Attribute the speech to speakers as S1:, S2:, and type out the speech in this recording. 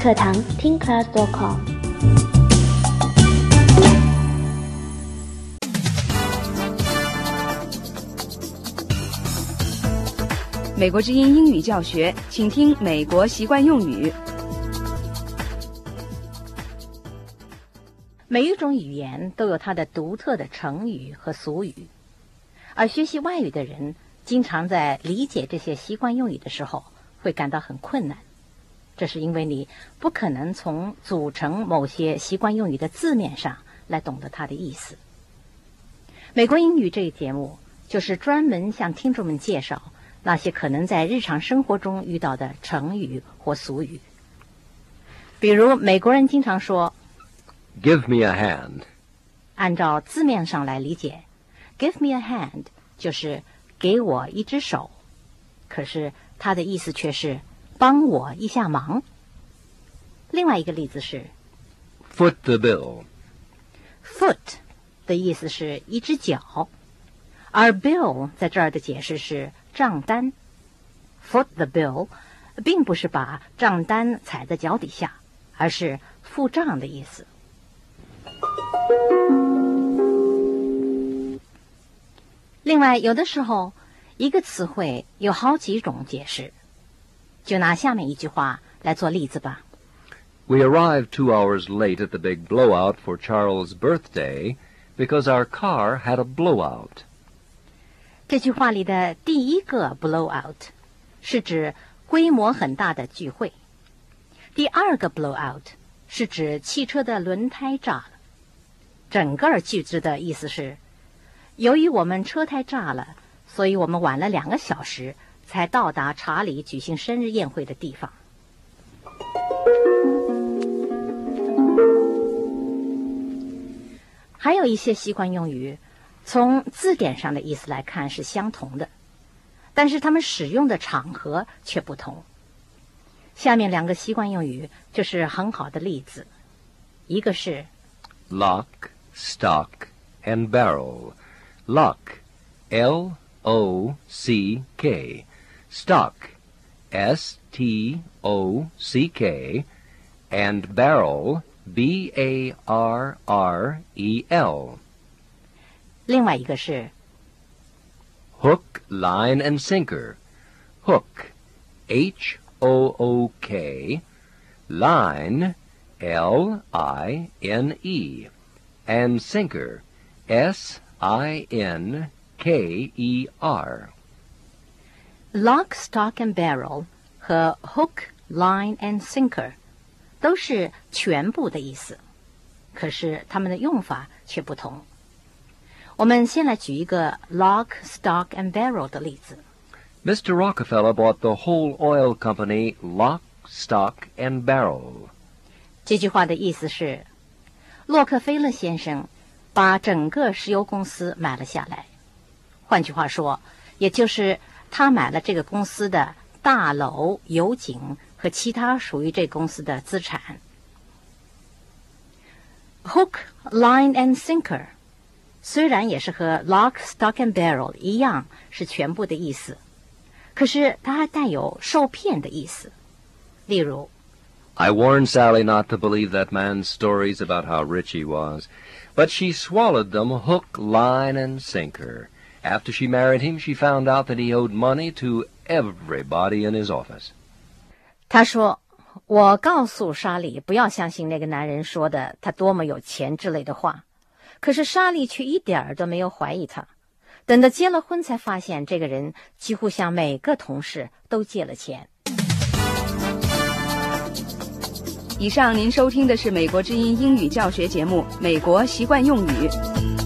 S1: 课堂听 class.com。
S2: 美国之音英语教学，请听美国习惯用语。
S3: 每一种语言都有它的独特的成语和俗语，而学习外语的人经常在理解这些习惯用语的时候会感到很困难，这是因为你不可能从组成某些习惯用语的字面上来懂得它的意思。美国英语这一节目就是专门向听众们介绍那些可能在日常生活中遇到的成语或俗语。比如美国人经常说
S4: Give me a hand。
S3: 按照字面上来理解， Give me a hand 就是给我一只手，可是它的意思却是帮我一下忙。另外一个例子是
S4: Foot the bill。
S3: Foot 的意思是一只脚，而 bill 在这儿的解释是账单。 Foot the bill 并不是把账单踩在脚底下，而是付账的意思。另外，有的时候一个词汇有好几种解释，就拿下面一句话来做例子吧。
S4: We arrived 2 hours late at the big blowout for Charles' birthday because our car had a blowout。
S3: 这句话里的第一个 blowout 是指规模很大的聚会，第二个 blowout 是指汽车的轮胎炸了。整个句子的意思是，由于我们车胎炸了，所以我们晚了2个小时才到达查理举行生日宴会的地方。还有一些习惯用语从字典上的意思来看是相同的，但是它们使用的场合却不同。下面2个习惯用语就是很好的例子，一个是
S4: Lock, stock, and barrel。 Lock, L-O-C-K。 Stock, S-T-O-C-K。 and barrel, B-A-R-R-E-L。
S3: 另外一个是
S4: Hook, line, and sinker。 Hook, H-O-O-K。 Line, L-I-N-E。 and sinker, S-I-N-K-E-R。
S3: Lock, stock and barrel 和 hook, line and sinker 都是全部的意思，可是它们的用法却不同。我们先来举一个 lock, stock and barrel 的例子。
S4: Mr. Rockefeller bought the whole oil company lock, stock, and barrel。
S3: 这句话的意思是，洛克菲勒先生把整个石油公司买了下来。换句话说，也就是他买了这个公司的大楼、油井和其他属于这公司的资产。 Hook, line and sinker 虽然也是和 lock, stock and barrel 一样是全部的意思，可是它还带有受骗的意思。例如
S4: I warned Sally not to believe that man's stories about how rich he was, but she swallowed them hook, line, and sinker. After she married him, she found out that he owed money to everybody in his office.
S3: 他说，我告诉莎莉不要相信那个男人说的他多么有钱之类的话，可是莎莉却一点儿都没有怀疑他。等到结了婚才发现，这个人几乎向每个同事都借了钱。
S2: 以上您收听的是美国之音英语教学节目《美国习惯用语》。